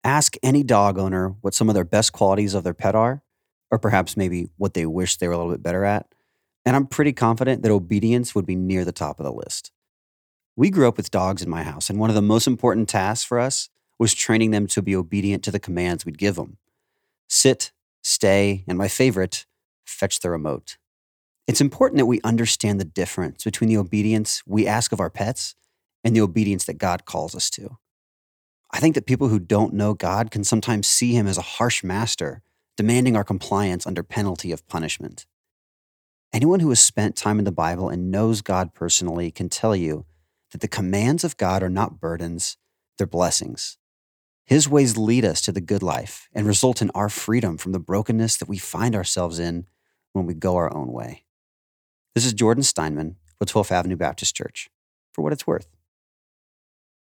Ask any dog owner what some of their best qualities of their pet are, or perhaps maybe what they wish they were a little bit better at. And I'm pretty confident that obedience would be near the top of the list. We grew up with dogs in my house, and one of the most important tasks for us was training them to be obedient to the commands we'd give them: sit, stay, and my favorite, fetch the remote. It's important that we understand the difference between the obedience we ask of our pets and the obedience that God calls us to. I think that people who don't know God can sometimes see him as a harsh master, demanding our compliance under penalty of punishment. Anyone who has spent time in the Bible and knows God personally can tell you that the commands of God are not burdens, they're blessings. His ways lead us to the good life and result in our freedom from the brokenness that we find ourselves in when we go our own way. This is Jordan Steinman with 12th Avenue Baptist Church, for what it's worth.